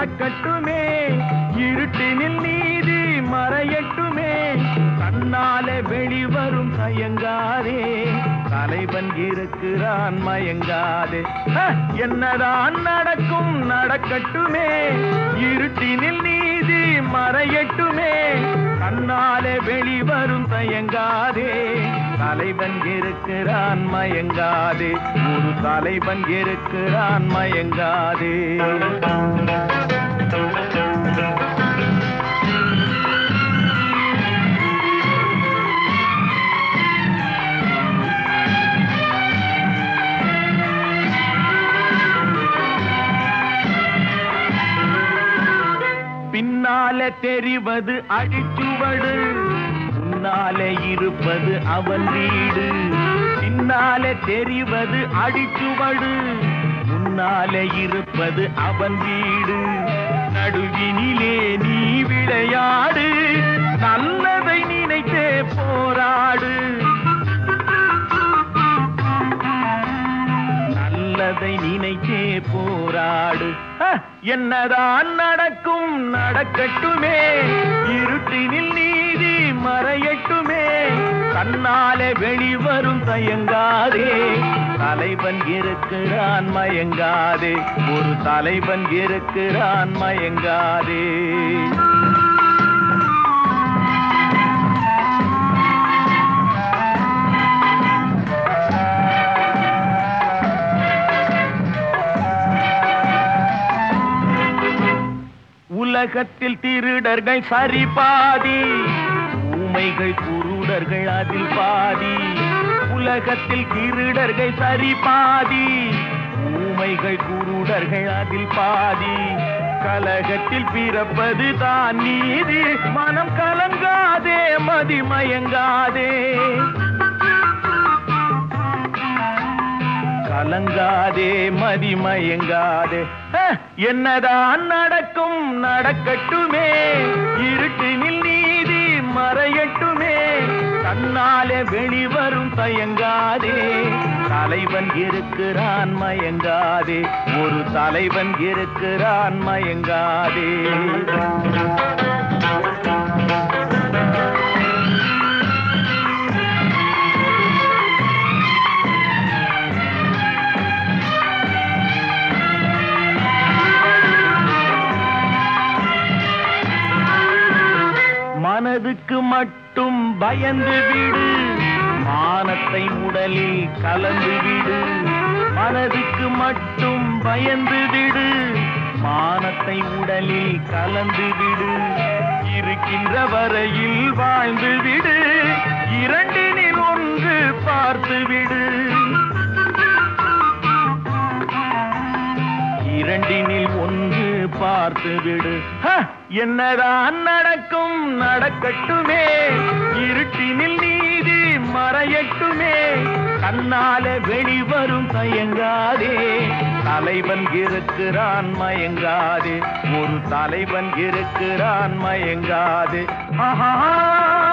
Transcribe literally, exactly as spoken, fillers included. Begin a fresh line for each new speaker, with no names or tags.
நடக்கட்டுமே, இருட்டினில் நீதி மறையட்டுமே, கண்ணாலே வெளிவரும் தயங்காதே, தலைவன் இருக்கிறான் மயங்காதே. என்னதான் நடக்கும் நடக்கட்டுமே, இருட்டினில் நீதி மறையட்டுமே, கண்ணாலே வெளிவரும் தயங்காதே, தலைவன் இருக்கிறான் மயங்காதே, ஒரு தலைவன் இருக்கிறான் மயங்காதே. பின்னாலே தெரிவது அடிச்சுவடு, முன்னாலே இருப்பது அவன் வீடு. பின்னாலே தெரிவது அடிச்சுவடு, முன்னாலே இருப்பது அவன் வீடு. நடுவினிலே நீ விளையாடு, நல்லதை நினைத்தே போராடு, நல்லதை நினைத்தே போராடு. என்னதான் நடக்கும் நடக்கட்டுமே, இருட்டினில் நீதி மறையட்டுமே, கண்ணாலே வெளிவரும் தயங்காதே, தலைவன் இருக்கிறான் மயங்காதே, ஒரு தலைவன் இருக்கிறான் மயங்காதே. உலகத்தில் திருடர்கள் சரி பாதி, ஊமைகள் குருடர்கள் அதில் பாதி. உலகத்தில் திருடர்கள் சரி பாதி, ஊமைகள் குருடர்கள் அதில் பாதி. கலகத்தில் பிறப்பது தான் நீதி, மனம் கலங்காதே மதிமயங்காதே, கலங்காதே மதிமயங்காதே. என்னதான் நடக்கும் நடக்கட்டுமே, இருட்டினில் நீதி மறையட்டுமே, கண்ணாலே வெளிவரும் தயங்காதே, தலைவன் இருக்கிறான் மயங்காதே, ஒரு தலைவன் இருக்கிறான் மயங்காதே. மனதுக்கு மட்டும் பயந்து விடு, மானத்தை உடலில் கலந்து விடு. மனதுக்கு மட்டும் பயந்து விடு, மானத்தை உடலில் கலந்து விடு. இருக்கின்ற வரையில் வாழ்ந்து விடு, இரண்டினில் ஒன்று பார்த்து விடு, இரண்டினில் ஒன்று பார்த்து விடு. என்னதான் நடக்கும் நடக்கட்டுமே, இருட்டினில் நீதி மறையட்டுமே, கண்ணாலே வெளிவரும் தயங்காதே, தலைவன் இருக்கிறான் மயங்காதே, ஒரு தலைவன் இருக்கிறான் மயங்காதே. ஆஹா.